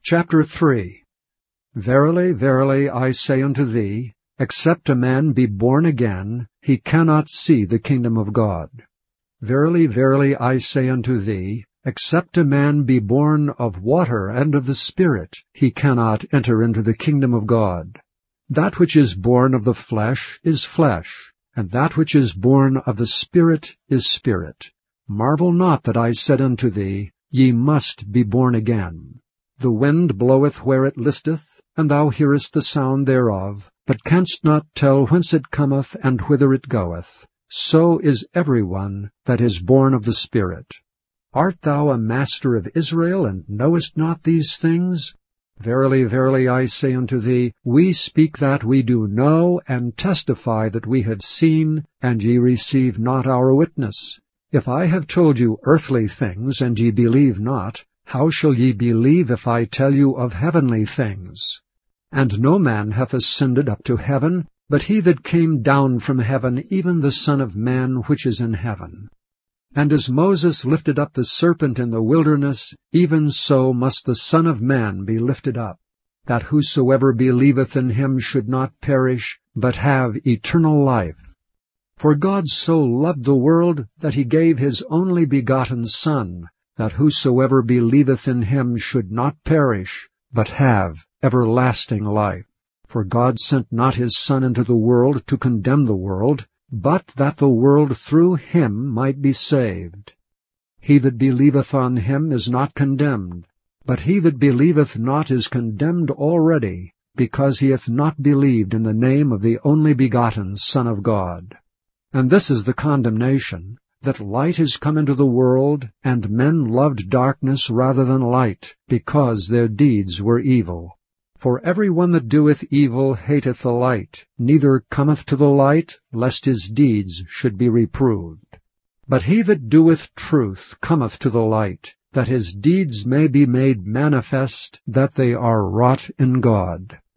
Chapter 3. Verily, verily, I say unto thee, except a man be born again, he cannot see the kingdom of God. Verily, verily, I say unto thee, except a man be born of water and of the Spirit, he cannot enter into the kingdom of God. That which is born of the flesh is flesh, and that which is born of the Spirit is spirit. Marvel not that I said unto thee, Ye must be born again. The wind bloweth where it listeth, and thou hearest the sound thereof, but canst not tell whence it cometh and whither it goeth. So is every one that is born of the Spirit. Art thou a master of Israel, and knowest not these things? Verily, verily, I say unto thee, we speak that we do know, and testify that we have seen, and ye receive not our witness. If I have told you earthly things, and ye believe not, how shall ye believe if I tell you of heavenly things? And no man hath ascended up to heaven, but he that came down from heaven, even the Son of Man which is in heaven. And as Moses lifted up the serpent in the wilderness, even so must the Son of Man be lifted up, that whosoever believeth in him should not perish, but have eternal life. For God so loved the world, that he gave his only begotten Son, that whosoever believeth in him should not perish, but have everlasting life. For God sent not his Son into the world to condemn the world, but that the world through him might be saved. He that believeth on him is not condemned, but he that believeth not is condemned already, because he hath not believed in the name of the only begotten Son of God. And this is the condemnation, that light is come into the world, and men loved darkness rather than light, because their deeds were evil. For every one that doeth evil hateth the light, neither cometh to the light, lest his deeds should be reproved. But he that doeth truth cometh to the light, that his deeds may be made manifest, that they are wrought in God.